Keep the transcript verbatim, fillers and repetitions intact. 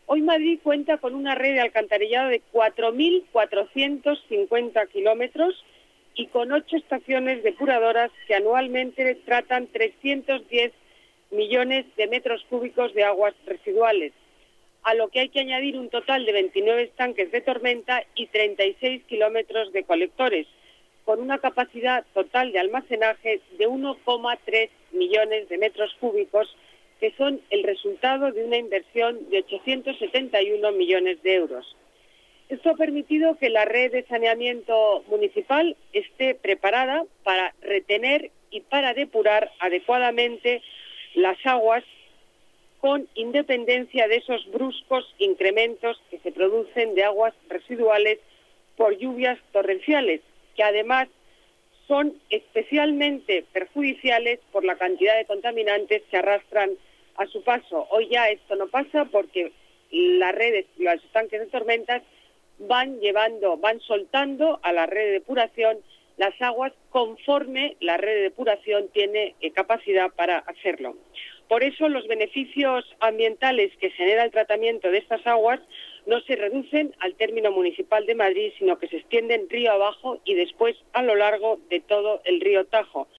Hoy Madrid cuenta con una red de alcantarillado de cuatro mil cuatrocientos cincuenta kilómetros y con ocho estaciones depuradoras que anualmente tratan trescientos diez millones de metros cúbicos de aguas residuales, a lo que hay que añadir un total de veintinueve estanques de tormenta y treinta y seis kilómetros de colectores, con una capacidad total de almacenaje de uno coma tres millones de metros cúbicos, que son el resultado de una inversión de ochocientos setenta y uno millones de euros. Esto ha permitido que la red de saneamiento municipal esté preparada para retener y para depurar adecuadamente las aguas, con independencia de esos bruscos incrementos que se producen de aguas residuales por lluvias torrenciales, que además son especialmente perjudiciales por la cantidad de contaminantes que arrastran a su paso. Hoy ya esto no pasa porque las redes, los estanques de tormentas van llevando, van soltando a la red de depuración las aguas conforme la red de depuración tiene eh, capacidad para hacerlo. Por eso los beneficios ambientales que genera el tratamiento de estas aguas no se reducen al término municipal de Madrid, sino que se extienden río abajo y después a lo largo de todo el río Tajo.